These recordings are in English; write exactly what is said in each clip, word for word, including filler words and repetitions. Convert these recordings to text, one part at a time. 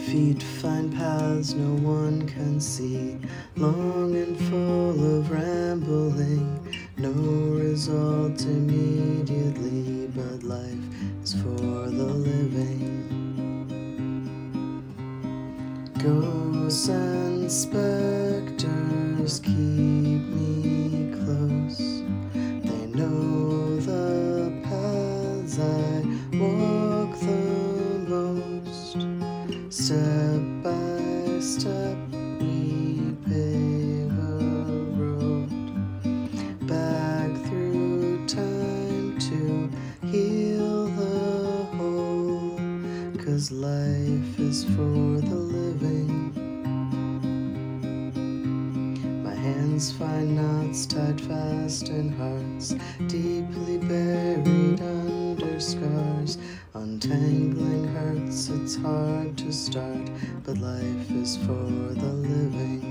feet find paths no one can see, long and full of rambling, no result immediately, but life is for the living. Ghosts and specters keep me close, they know the paths I walk the most. Step by step we pave a road back through time to heal the whole, 'cause life is for the living. My hands find knots tied fast in hearts deeply buried under scars. Untangling hurts, it's hard to start, but life is for the living.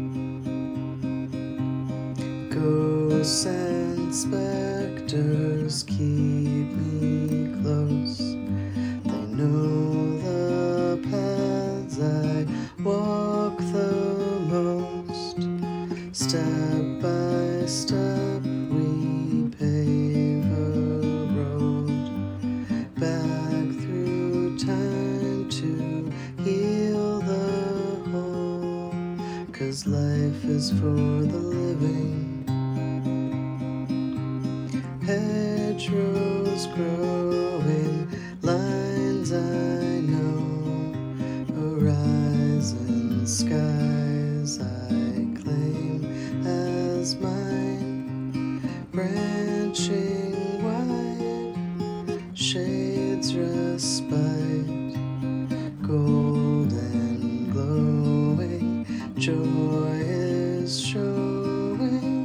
Ghosts and specters keep me close, they know the paths I walk the most. Step by step we pave a road back through time to heal the whole, 'cause life is for the living. Hedgerows growing, lines I know, horizon skies I claim as mine, branching wide, shades respite, golden glowing, joy is showing.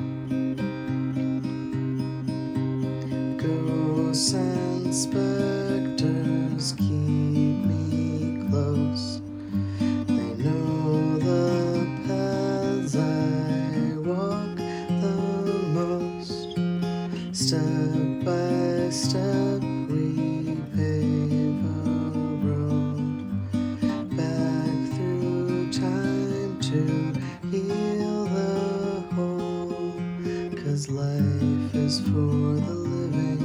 Ghosts and specters keep me close, they know the paths I walk the most. Step by step we pave a road back through time to heal the whole, 'cause life is for the living.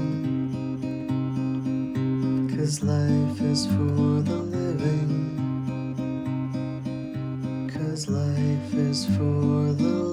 'Cause life is for the living. 'Cause life is for the living.